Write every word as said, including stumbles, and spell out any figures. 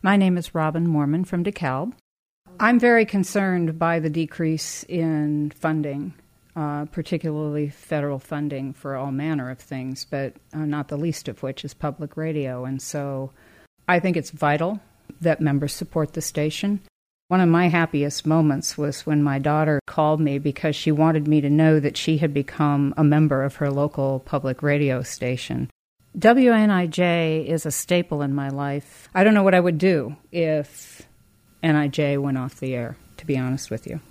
My name is Robin Mormon from DeKalb. I'm very concerned by the decrease in funding, uh, particularly federal funding for all manner of things, but uh, not the least of which is public radio. And so I think it's vital that members support the station. One of my happiest moments was when my daughter called me because she wanted me to know that she had become a member of her local public radio station. W N I J is a staple in my life. I don't know what I would do if N I J went off the air, to be honest with you.